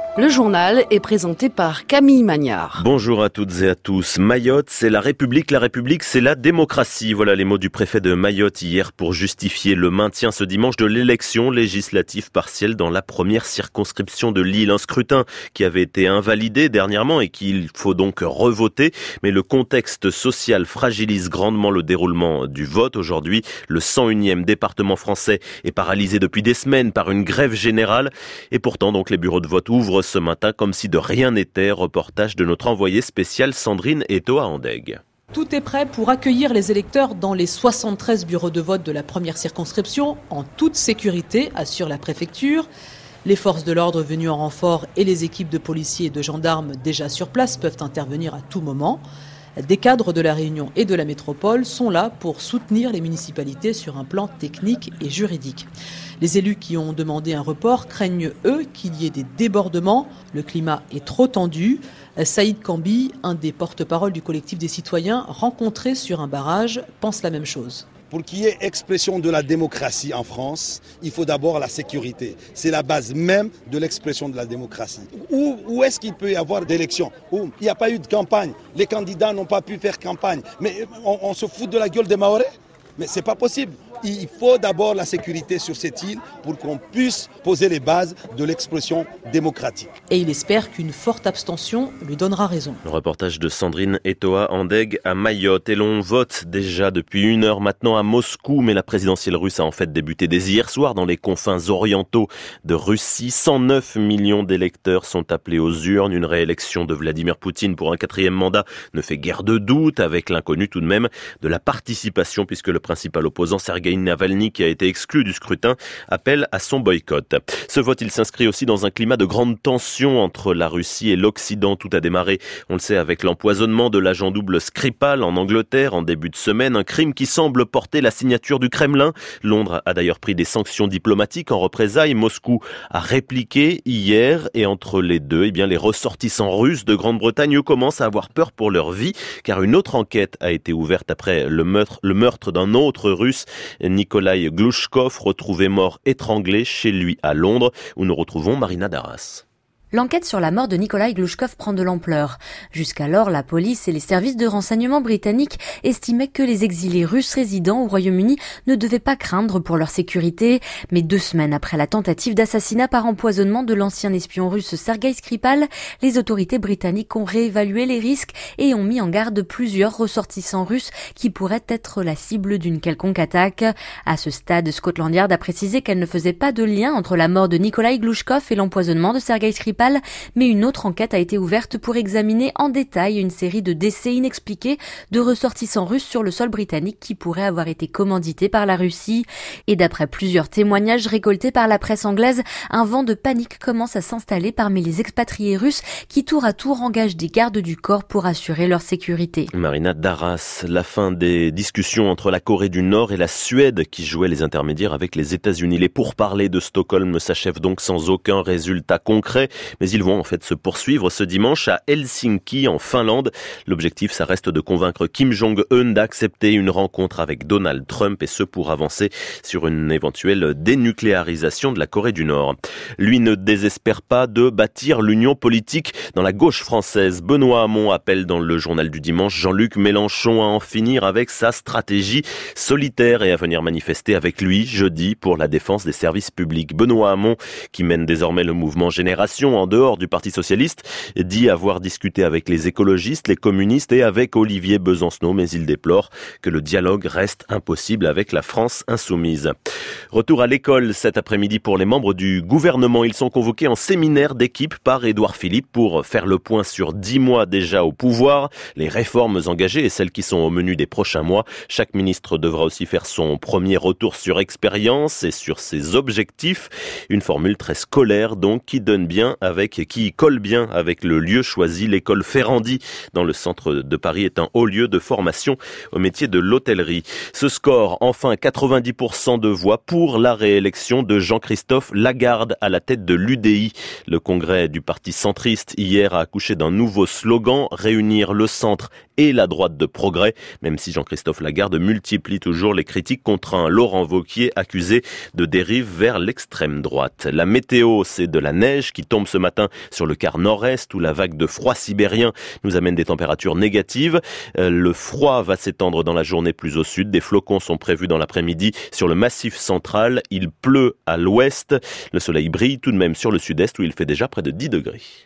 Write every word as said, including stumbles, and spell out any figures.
Le journal est présenté par Camille Magnard. Bonjour à toutes et à tous. Mayotte, c'est la République. La République, c'est la démocratie. Voilà les mots du préfet de Mayotte hier pour justifier le maintien ce dimanche de l'élection législative partielle dans la première circonscription de l'île. Un scrutin qui avait été invalidé dernièrement et qu'il faut donc revoter. Mais le contexte social fragilise grandement le déroulement du vote. Aujourd'hui, le cent unième département français est paralysé depuis des semaines par une grève générale. Et pourtant, donc, les bureaux de vote ouvrent ce matin comme si de rien n'était. Reportage de notre envoyée spéciale Sandrine Eto-Andeg. Tout est prêt pour accueillir les électeurs dans les soixante-treize bureaux de vote de la première circonscription, en toute sécurité, assure la préfecture. Les forces de l'ordre venues en renfort et les équipes de policiers et de gendarmes déjà sur place peuvent intervenir à tout moment. Des cadres de la Réunion et de la métropole sont là pour soutenir les municipalités sur un plan technique et juridique. Les élus qui ont demandé un report craignent, eux, qu'il y ait des débordements. Le climat est trop tendu. Saïd Kambi, un des porte-parole du collectif des citoyens rencontrés sur un barrage, pense la même chose. Pour qu'il y ait expression de la démocratie en France, il faut d'abord la sécurité. C'est la base même de l'expression de la démocratie. Où, où est-ce qu'il peut y avoir d'élections? Où il n'y a pas eu de campagne. Les candidats n'ont pas pu faire campagne. Mais on, on se fout de la gueule des Mahorais? Mais c'est pas possible. Il faut d'abord la sécurité sur cette île pour qu'on puisse poser les bases de l'expression démocratique. Et il espère qu'une forte abstention lui donnera raison. Le reportage de Sandrine Etoa-Andeg à Mayotte. Et l'on vote déjà depuis une heure maintenant à Moscou, mais la présidentielle russe a en fait débuté dès hier soir dans les confins orientaux de Russie. cent neuf millions d'électeurs sont appelés aux urnes. Une réélection de Vladimir Poutine pour un quatrième mandat ne fait guère de doute, avec l'inconnu tout de même de la participation, puisque le principal opposant Sergueï Navalny, qui a été exclu du scrutin, appelle à son boycott. Ce vote, il s'inscrit aussi dans un climat de grande tension entre la Russie et l'Occident. Tout a démarré, on le sait, avec l'empoisonnement de l'agent double Skripal en Angleterre en début de semaine, un crime qui semble porter la signature du Kremlin. Londres a d'ailleurs pris des sanctions diplomatiques en représailles. Moscou a répliqué hier, et entre les deux, eh bien, les ressortissants russes de Grande-Bretagne commencent à avoir peur pour leur vie, car une autre enquête a été ouverte après le meurtre, le meurtre d'un autre Russe, Nikolai Glouchkov, retrouvé mort étranglé chez lui à Londres, où nous retrouvons Marina Darras. L'enquête sur la mort de Nikolai Glouchkov prend de l'ampleur. Jusqu'alors, la police et les services de renseignement britanniques estimaient que les exilés russes résidant au Royaume-Uni ne devaient pas craindre pour leur sécurité. Mais deux semaines après la tentative d'assassinat par empoisonnement de l'ancien espion russe Sergueï Skripal, les autorités britanniques ont réévalué les risques et ont mis en garde plusieurs ressortissants russes qui pourraient être la cible d'une quelconque attaque. À ce stade, Scotland Yard a précisé qu'elle ne faisait pas de lien entre la mort de Nikolai Glouchkov et l'empoisonnement de Sergueï Skripal, mais une autre enquête a été ouverte pour examiner en détail une série de décès inexpliqués de ressortissants russes sur le sol britannique qui pourraient avoir été commandités par la Russie. Et d'après plusieurs témoignages récoltés par la presse anglaise, un vent de panique commence à s'installer parmi les expatriés russes qui tour à tour engagent des gardes du corps pour assurer leur sécurité. Marina Darras, la fin des discussions entre la Corée du Nord et la Suède qui jouaient les intermédiaires avec les États-Unis. Les pourparlers de Stockholm s'achèvent donc sans aucun résultat concret. Mais ils vont en fait se poursuivre ce dimanche à Helsinki, en Finlande. L'objectif, ça reste de convaincre Kim Jong-un d'accepter une rencontre avec Donald Trump, et ce pour avancer sur une éventuelle dénucléarisation de la Corée du Nord. Lui ne désespère pas de bâtir l'union politique dans la gauche française. Benoît Hamon appelle dans le journal du dimanche Jean-Luc Mélenchon à en finir avec sa stratégie solitaire et à venir manifester avec lui jeudi pour la défense des services publics. Benoît Hamon, qui mène désormais le mouvement Génération en dehors du Parti socialiste, dit avoir discuté avec les écologistes, les communistes et avec Olivier Besancenot, mais il déplore que le dialogue reste impossible avec la France insoumise. Retour à l'école cet après-midi pour les membres du gouvernement. Ils sont convoqués en séminaire d'équipe par Édouard Philippe pour faire le point sur dix mois déjà au pouvoir, les réformes engagées et celles qui sont au menu des prochains mois. Chaque ministre devra aussi faire son premier retour sur expérience et sur ses objectifs. Une formule très scolaire donc qui donne bien avec, qui colle bien avec le lieu choisi. L'école Ferrandi dans le centre de Paris est un haut lieu de formation au métier de l'hôtellerie. Ce score, enfin quatre-vingt-dix pour cent de voix pour la réélection de Jean-Christophe Lagarde à la tête de l'U D I. Le congrès du parti centriste hier a accouché d'un nouveau slogan, réunir le centre et la droite de progrès, même si Jean-Christophe Lagarde multiplie toujours les critiques contre un Laurent Wauquiez accusé de dérive vers l'extrême droite. La météo, c'est de la neige qui tombe ce matin sur le quart nord-est où la vague de froid sibérien nous amène des températures négatives. Euh, le froid va s'étendre dans la journée plus au sud. Des flocons sont prévus dans l'après-midi sur le massif central. Il pleut à l'ouest. Le soleil brille tout de même sur le sud-est où il fait déjà près de dix degrés.